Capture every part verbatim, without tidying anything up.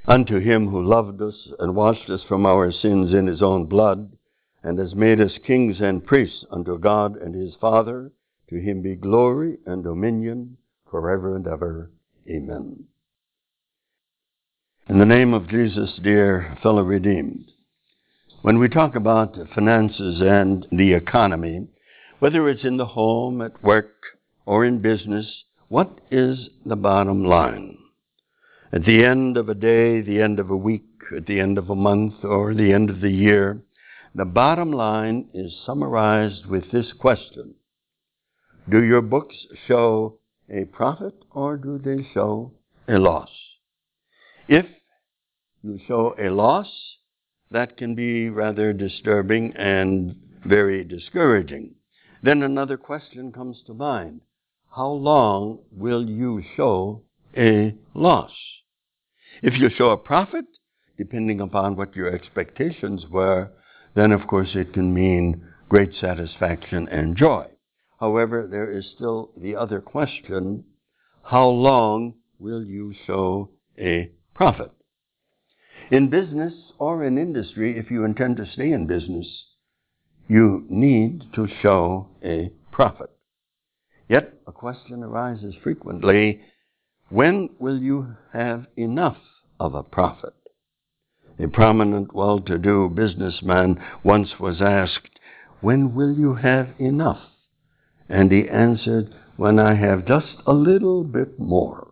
Unto him who loved us and washed us from our sins in his own blood, and has made us kings and priests unto God and his Father, to him be glory and dominion forever and ever. Amen. In the name of Jesus, dear fellow redeemed, when we talk about finances and the economy, whether it's in the home, at work, or in business, what is the bottom line? At the end of a day, the end of a week, at the end of a month, or the end of the year, the bottom line is summarized with this question: do your books show a profit or do they show a loss? If you show a loss, that can be rather disturbing and very discouraging. Then another question comes to mind: how long will you show a loss? If you show a profit, depending upon what your expectations were, then of course it can mean great satisfaction and joy. However, there is still the other question: how long will you show a profit? In business or in industry, if you intend to stay in business, you need to show a profit. Yet a question arises frequently: when will you have enough of a profit? A prominent, well-to-do businessman once was asked, "When will you have enough?" And he answered, "When I have just a little bit more."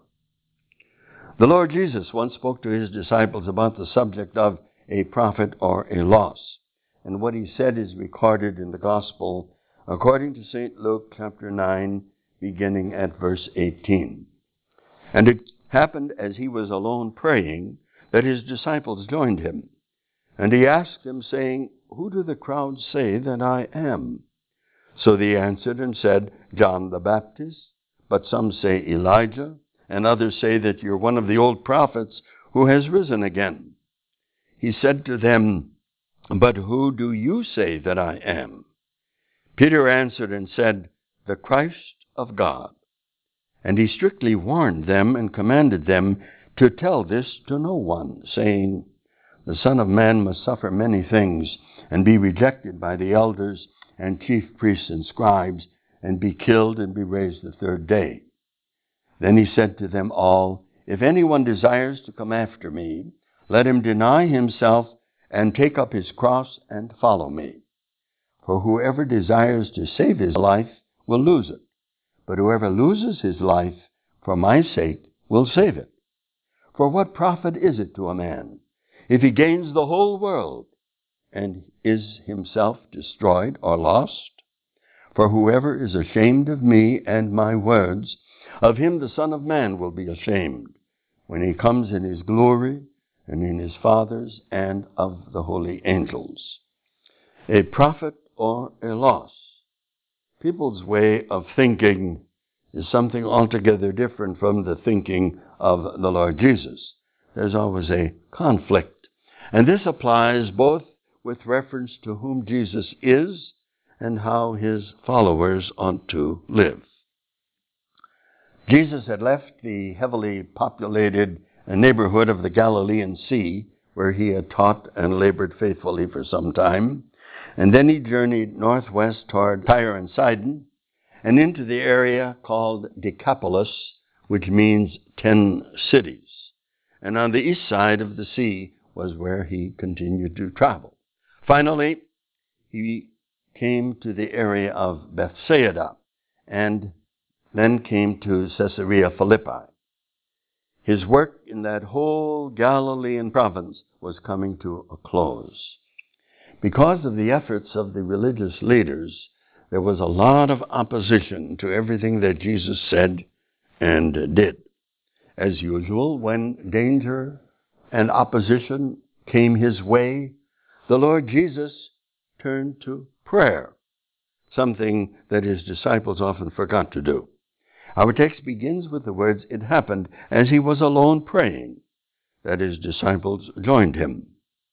The Lord Jesus once spoke to his disciples about the subject of a profit or a loss. And what he said is recorded in the Gospel according to Saint Luke chapter nine, beginning at verse eighteen. And it happened as he was alone praying that his disciples joined him. And he asked them, saying, "Who do the crowds say that I am?" So they answered and said, "John the Baptist, but some say Elijah, and others say that you're one of the old prophets who has risen again." He said to them, "But who do you say that I am?" Peter answered and said, "The Christ of God." And he strictly warned them and commanded them to tell this to no one, saying, "The Son of Man must suffer many things, and be rejected by the elders and chief priests and scribes, and be killed and be raised the third day." Then he said to them all, "If anyone desires to come after me, let him deny himself and take up his cross and follow me. For whoever desires to save his life will lose it, but whoever loses his life for my sake will save it. For what profit is it to a man if he gains the whole world and is himself destroyed or lost? For whoever is ashamed of me and my words, of him the Son of Man will be ashamed when he comes in his glory and in his Father's and of the holy angels." A profit or a loss. People's way of thinking is something altogether different from the thinking of the Lord Jesus. There's always a conflict. And this applies both with reference to whom Jesus is and how his followers ought to live. Jesus had left the heavily populated neighborhood of the Galilean Sea, where he had taught and labored faithfully for some time. And then he journeyed northwest toward Tyre and Sidon, and into the area called Decapolis, which means ten cities. And on the east side of the sea was where he continued to travel. Finally, he came to the area of Bethsaida, and then came to Caesarea Philippi. His work in that whole Galilean province was coming to a close. Because of the efforts of the religious leaders, there was a lot of opposition to everything that Jesus said and did. As usual, when danger and opposition came his way, the Lord Jesus turned to prayer, something that his disciples often forgot to do. Our text begins with the words, "It happened as he was alone praying, that his disciples joined him."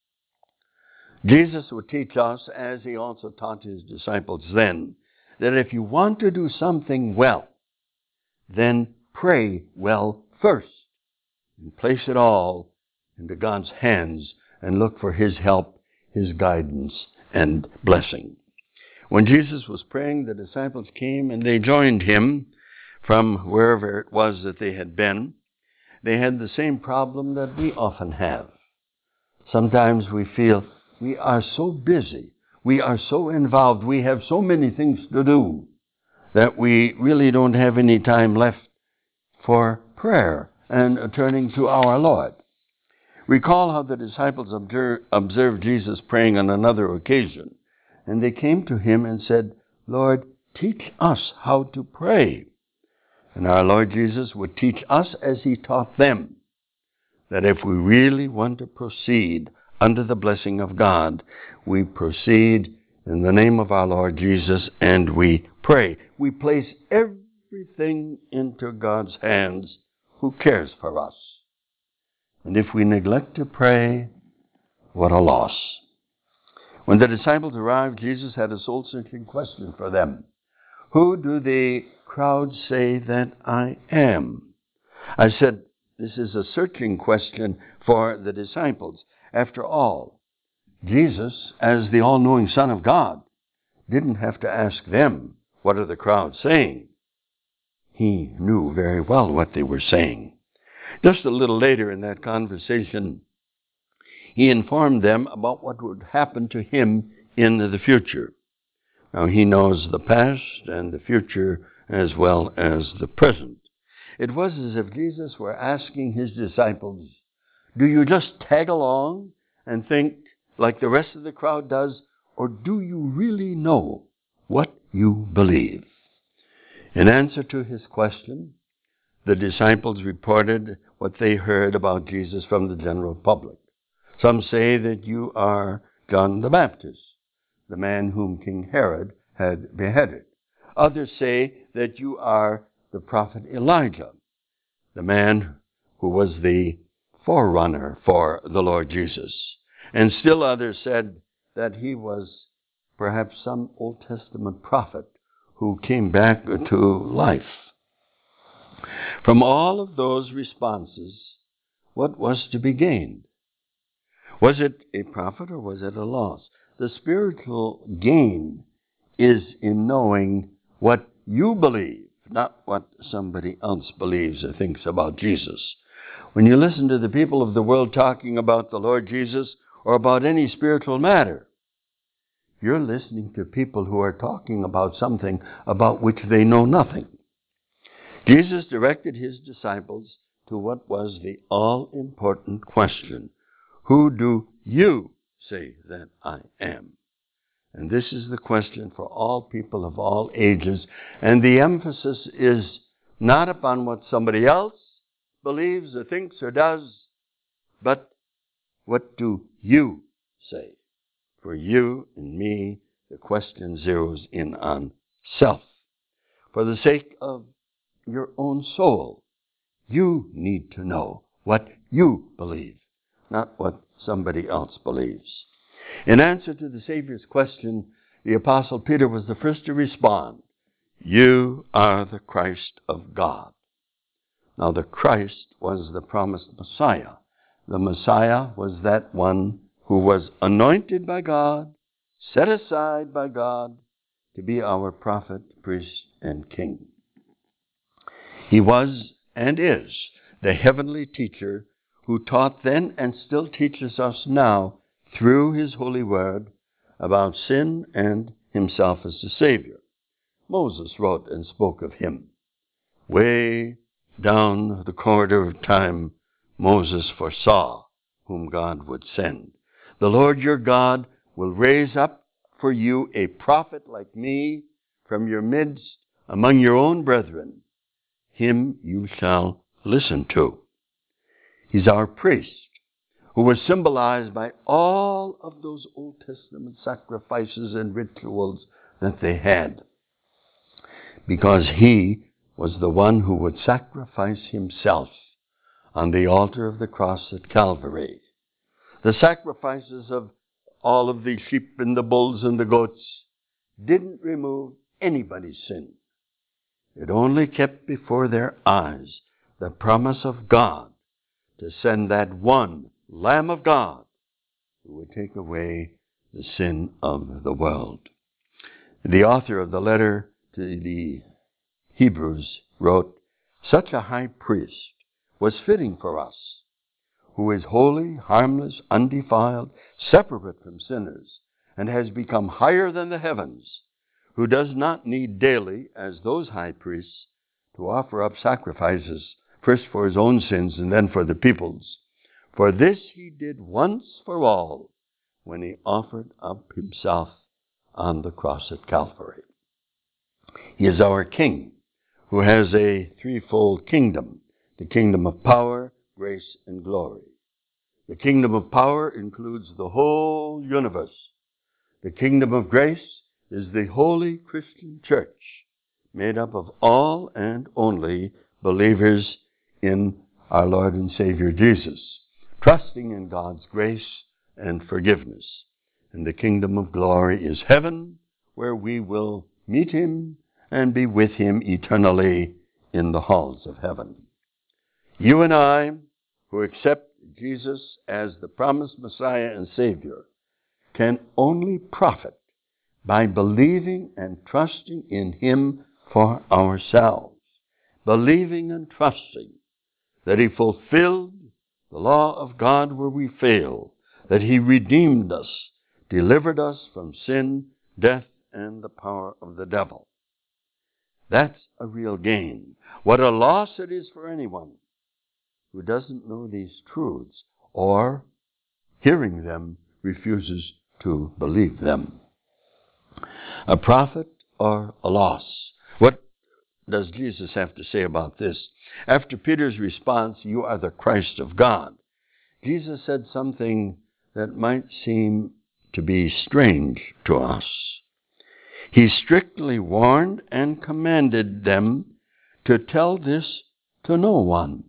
Jesus would teach us, as he also taught his disciples then, that if you want to do something well, then pray well first and place it all into God's hands and look for his help, his guidance, and blessing. When Jesus was praying, the disciples came and they joined him from wherever it was that they had been. They had the same problem that we often have. Sometimes we feel we are so busy, we are so involved, we have so many things to do that we really don't have any time left for prayer and turning to our Lord. Recall how the disciples observed Jesus praying on another occasion, and they came to him and said, "Lord, teach us how to pray." And our Lord Jesus would teach us as he taught them, that if we really want to proceed under the blessing of God, we proceed in the name of our Lord Jesus and we pray. We place everything into God's hands who cares for us. And if we neglect to pray, what a loss. When the disciples arrived, Jesus had a soul-searching question for them. Who do the crowd say that I am? I said, this is a searching question for the disciples. After all, Jesus, as the all-knowing Son of God, didn't have to ask them, what are the crowd saying? He knew very well what they were saying. Just a little later in that conversation, he informed them about what would happen to him in the future. Now, he knows the past and the future as well as the present. It was as if Jesus were asking his disciples, do you just tag along and think like the rest of the crowd does, or do you really know what you believe? In answer to his question, the disciples reported what they heard about Jesus from the general public. Some say that you are John the Baptist, the man whom King Herod had beheaded. Others say that you are the prophet Elijah, the man who was the forerunner for the Lord Jesus. And still others said that he was perhaps some Old Testament prophet who came back to life. From all of those responses, what was to be gained? Was it a profit or was it a loss? The spiritual gain is in knowing what you believe, not what somebody else believes or thinks about Jesus. When you listen to the people of the world talking about the Lord Jesus or about any spiritual matter, you're listening to people who are talking about something about which they know nothing. Jesus directed his disciples to what was the all-important question. Who do you say that I am? And this is the question for all people of all ages. And the emphasis is not upon what somebody else believes or thinks or does, but what do you say? For you and me, the question zeroes in on self. For the sake of your own soul, you need to know what you believe, not what somebody else believes. In answer to the Savior's question, the Apostle Peter was the first to respond. You are the Christ of God. Now, the Christ was the promised Messiah. The Messiah was that one who was anointed by God, set aside by God to be our prophet, priest, and king. He was and is the heavenly teacher who taught then and still teaches us now through his holy word about sin and himself as the Savior. Moses wrote and spoke of him. Way down the corridor of time, Moses foresaw whom God would send. The Lord your God will raise up for you a prophet like me from your midst among your own brethren. Him you shall listen to. He's our priest, who was symbolized by all of those Old Testament sacrifices and rituals that they had, because he was the one who would sacrifice himself on the altar of the cross at Calvary. The sacrifices of all of the sheep and the bulls and the goats didn't remove anybody's sin. It only kept before their eyes the promise of God to send that one Lamb of God, who would take away the sin of the world. The author of the letter to the Hebrews wrote, "Such a high priest was fitting for us, who is holy, harmless, undefiled, separate from sinners, and has become higher than the heavens, who does not need daily, as those high priests, to offer up sacrifices, first for his own sins and then for the people's. For this he did once for all, when he offered up himself on the cross at Calvary." He is our King, who has a threefold kingdom, the kingdom of power, grace, and glory. The kingdom of power includes the whole universe. The kingdom of grace is the holy Christian church, made up of all and only believers in our Lord and Savior Jesus, trusting in God's grace and forgiveness. And the kingdom of glory is heaven, where we will meet him and be with him eternally in the halls of heaven. You and I, who accept Jesus as the promised Messiah and Savior, can only profit by believing and trusting in him for ourselves, believing and trusting that he fulfilled the law of God where we fail, that he redeemed us, delivered us from sin, death, and the power of the devil. That's a real gain. What a loss it is for anyone who doesn't know these truths, or, hearing them, refuses to believe them. A profit or a loss? What does Jesus have to say about this? After Peter's response, "You are the Christ of God," Jesus said something that might seem to be strange to us. He strictly warned and commanded them to tell this to no one.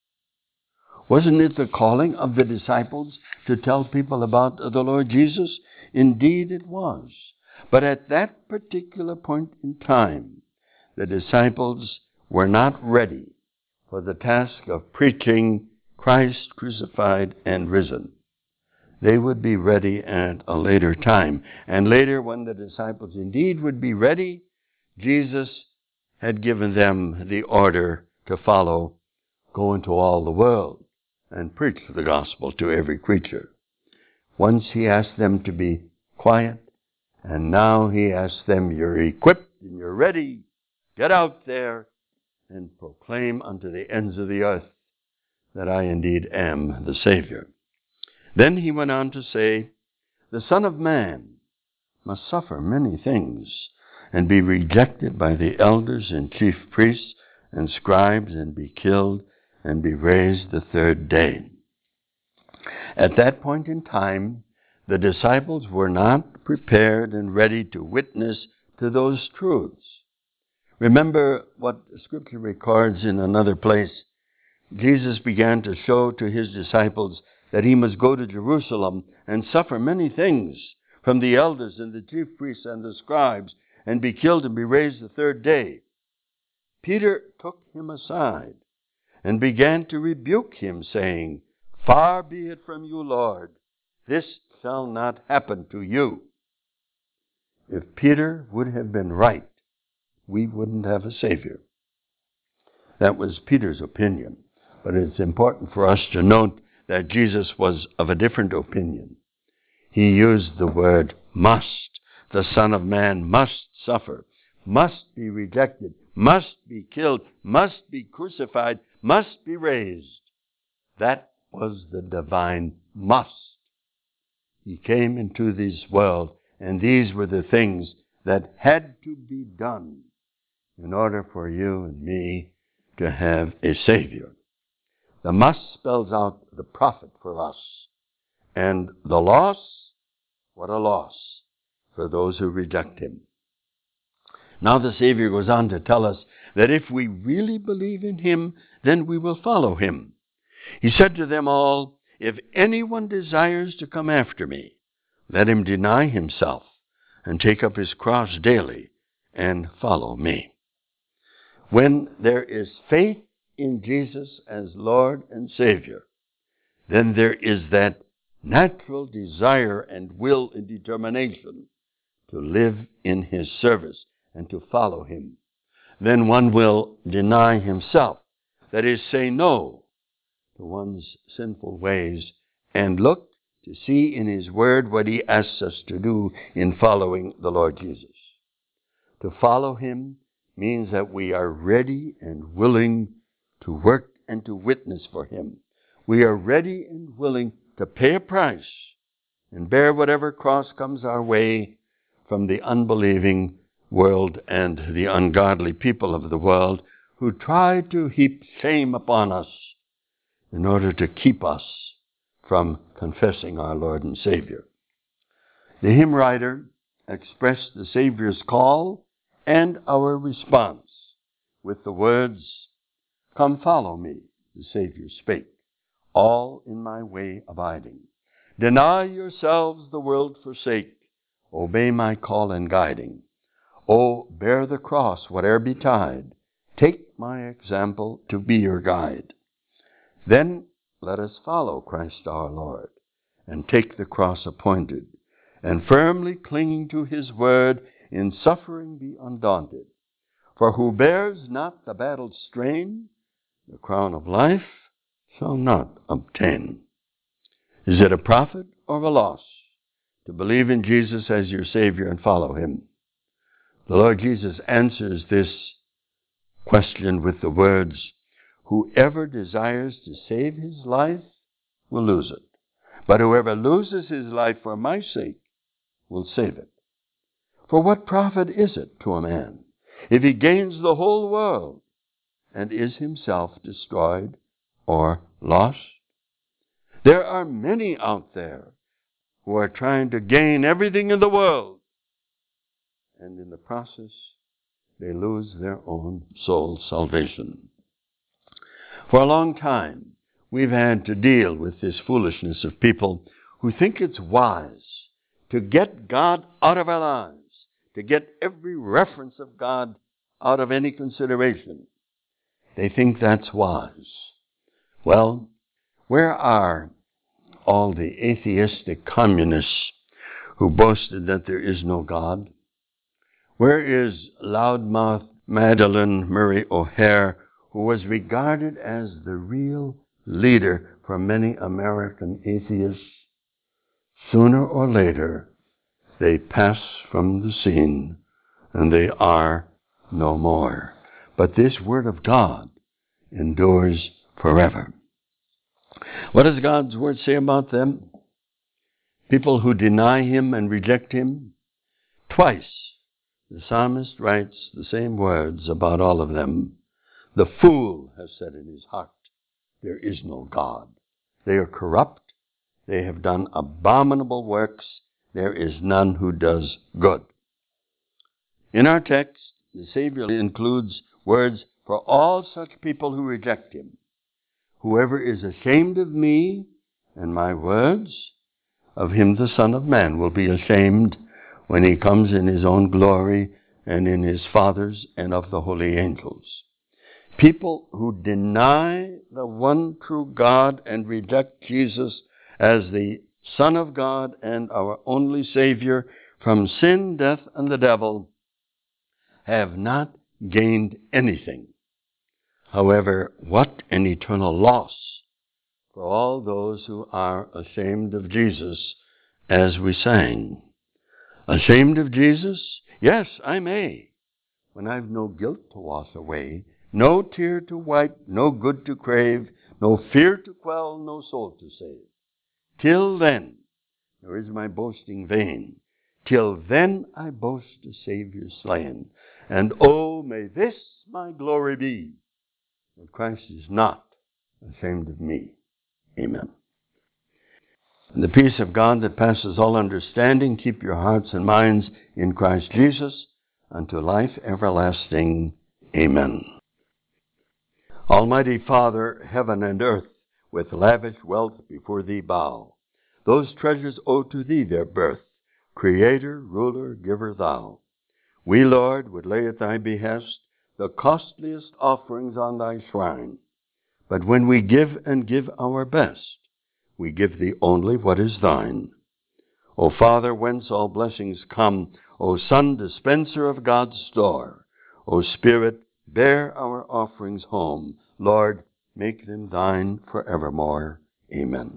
Wasn't it the calling of the disciples to tell people about the Lord Jesus? Indeed it was. But at that particular point in time, the disciples were not ready for the task of preaching Christ crucified and risen. They would be ready at a later time. And later, when the disciples indeed would be ready, Jesus had given them the order to follow, "Go into all the world and preach the gospel to every creature." Once he asked them to be quiet, and now he asks them, "You're equipped and you're ready. Get out there and proclaim unto the ends of the earth that I indeed am the Savior." Then he went on to say, "The Son of Man must suffer many things and be rejected by the elders and chief priests and scribes and be killed and be raised the third day." At that point in time, the disciples were not prepared and ready to witness to those truths. Remember what Scripture records in another place. Jesus began to show to his disciples that he must go to Jerusalem and suffer many things from the elders and the chief priests and the scribes and be killed and be raised the third day. Peter took him aside and began to rebuke him, saying, "Far be it from you, Lord, this shall not happen to you." If Peter would have been right, we wouldn't have a Savior. That was Peter's opinion. But it's important for us to note that Jesus was of a different opinion. He used the word must. The Son of Man must suffer, must be rejected, must be killed, must be crucified, must be raised. That was the divine must. He came into this world, and these were the things that had to be done in order for you and me to have a Savior. The must spells out the profit for us. And the loss, what a loss for those who reject him. Now the Savior goes on to tell us that if we really believe in him, then we will follow him. He said to them all, "If anyone desires to come after me, let him deny himself and take up his cross daily and follow me." When there is faith in Jesus as Lord and Savior, then there is that natural desire and will and determination to live in his service and to follow him. Then one will deny himself, that is, say no to one's sinful ways and look to see in his word what he asks us to do in following the Lord Jesus. To follow him means that we are ready and willing to work and to witness for him. We are ready and willing to pay a price and bear whatever cross comes our way from the unbelieving world and the ungodly people of the world who try to heap shame upon us in order to keep us from confessing our Lord and Savior. The hymn writer expressed the Savior's call and our response with the words, "Come follow me," the Savior spake, "all in my way abiding. Deny yourselves, the world forsake, obey my call and guiding. Oh, bear the cross, whate'er betide, take my example to be your guide. Then let us follow Christ our Lord, and take the cross appointed, and firmly clinging to his word, in suffering be undaunted. For who bears not the battle strain, the crown of life shall not obtain." Is it a profit or a loss to believe in Jesus as your Savior and follow him? The Lord Jesus answers this question with the words, "Whoever desires to save his life will lose it. But whoever loses his life for my sake will save it. For what profit is it to a man if he gains the whole world and is himself destroyed or lost?" There are many out there who are trying to gain everything in the world, and in the process they lose their own soul's salvation. For a long time, we've had to deal with this foolishness of people who think it's wise to get God out of our lives, to get every reference of God out of any consideration. They think that's wise. Well, where are all the atheistic communists who boasted that there is no God? Where is loudmouth Madalyn Murray O'Hair, who was regarded as the real leader for many American atheists? Sooner or later, they pass from the scene, and they are no more. But this word of God endures forever. What does God's word say about them? People who deny him and reject him? Twice, the psalmist writes the same words about all of them. The fool has said in his heart, there is no God. They are corrupt. They have done abominable works. There is none who does good. In our text, the Savior includes words for all such people who reject him. Whoever is ashamed of me and my words, of him the Son of Man will be ashamed when he comes in his own glory and in his Father's and of the holy angels. People who deny the one true God and reject Jesus as the Son of God and our only Savior from sin, death, and the devil have not gained anything. However, what an eternal loss for all those who are ashamed of Jesus, as we sang. Ashamed of Jesus? Yes, I may, when I've no guilt to wash away, no tear to wipe, no good to crave, no fear to quell, no soul to save. Till then, nor is my boasting vain, till then I boast a Savior slain. And oh, may this my glory be, that Christ is not ashamed of me. Amen. And the peace of God that passes all understanding, keep your hearts and minds in Christ Jesus unto life everlasting. Amen. Almighty Father, heaven and earth with lavish wealth before thee bow. Those treasures owe to thee their birth. Creator, ruler, giver thou. We, Lord, would lay at thy behest the costliest offerings on thy shrine. But when we give and give our best, we give thee only what is thine. O Father, whence all blessings come, O Son, dispenser of God's store, O Spirit, bear our offerings home. Lord, make them thine forevermore. Amen.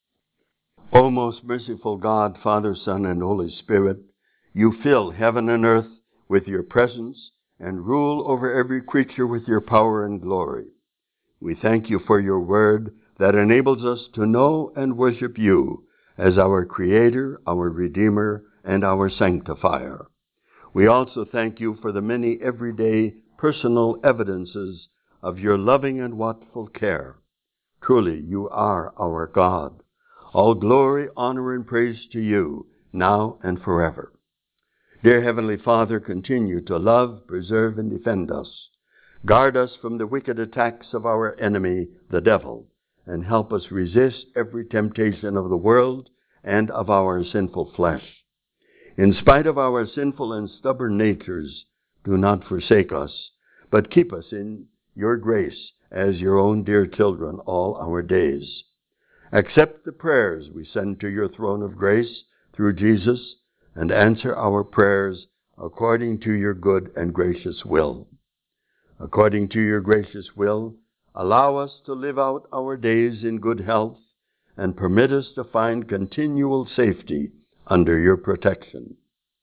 O most merciful God, Father, Son, and Holy Spirit, you fill heaven and earth with your presence and rule over every creature with your power and glory. We thank you for your word that enables us to know and worship you as our Creator, our Redeemer, and our Sanctifier. We also thank you for the many everyday personal evidences of your loving and watchful care. Truly, you are our God. All glory, honor, and praise to you, now and forever. Dear Heavenly Father, continue to love, preserve, and defend us. Guard us from the wicked attacks of our enemy, the devil, and help us resist every temptation of the world and of our sinful flesh. In spite of our sinful and stubborn natures, do not forsake us, but keep us in your grace as your own dear children all our days. Accept the prayers we send to your throne of grace through Jesus, and answer our prayers according to your good and gracious will. According to your gracious will, allow us to live out our days in good health, and permit us to find continual safety under your protection.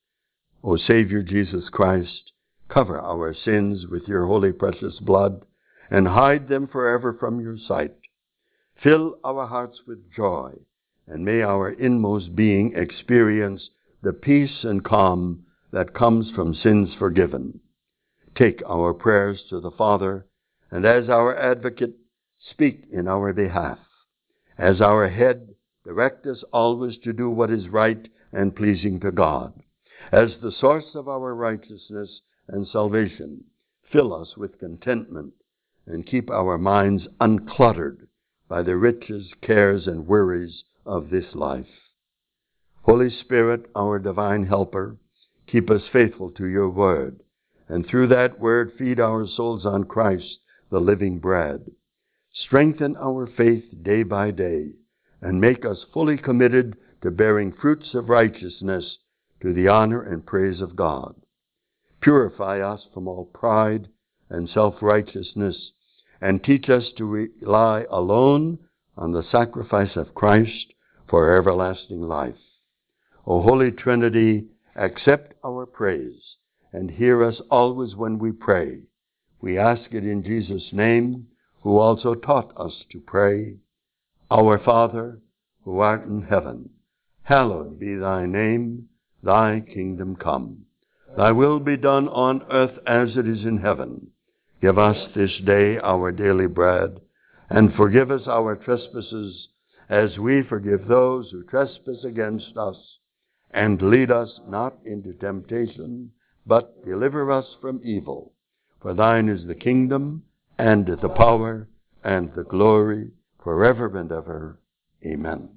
O Savior Jesus Christ, cover our sins with your holy precious blood, and hide them forever from your sight. Fill our hearts with joy, and may our inmost being experience the peace and calm that comes from sins forgiven. Take our prayers to the Father, and as our advocate, speak in our behalf. As our head, direct us always to do what is right and pleasing to God. As the source of our righteousness and salvation, fill us with contentment and keep our minds uncluttered by the riches, cares, and worries of this life. Holy Spirit, our divine helper, keep us faithful to your word, and through that word feed our souls on Christ, the living bread. Strengthen our faith day by day, and make us fully committed to bearing fruits of righteousness to the honor and praise of God. Purify us from all pride and self-righteousness, and teach us to rely alone on the sacrifice of Christ for everlasting life. O Holy Trinity, accept our praise, and hear us always when we pray. We ask it in Jesus' name, who also taught us to pray. Our Father, who art in heaven, hallowed be thy name. Thy kingdom come. Thy will be done on earth as it is in heaven. Give us this day our daily bread, and forgive us our trespasses, as we forgive those who trespass against us. And lead us not into temptation, but deliver us from evil. For thine is the kingdom, and the power, and the glory, forever and ever. Amen.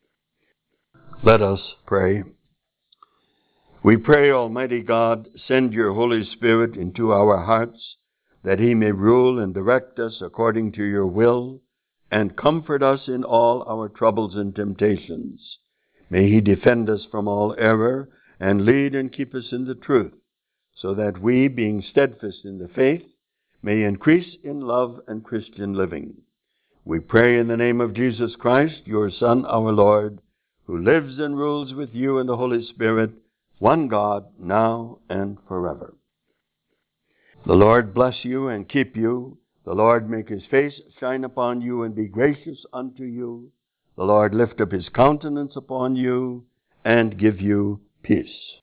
Let us pray. We pray, Almighty God, send your Holy Spirit into our hearts, that he may rule and direct us according to your will, and comfort us in all our troubles and temptations. May he defend us from all error, and lead and keep us in the truth, so that we, being steadfast in the faith, may increase in love and Christian living. We pray in the name of Jesus Christ, your Son, our Lord, who lives and rules with you in the Holy Spirit, one God, now and forever. The Lord bless you and keep you. The Lord make his face shine upon you and be gracious unto you. The Lord lift up his countenance upon you and give you peace.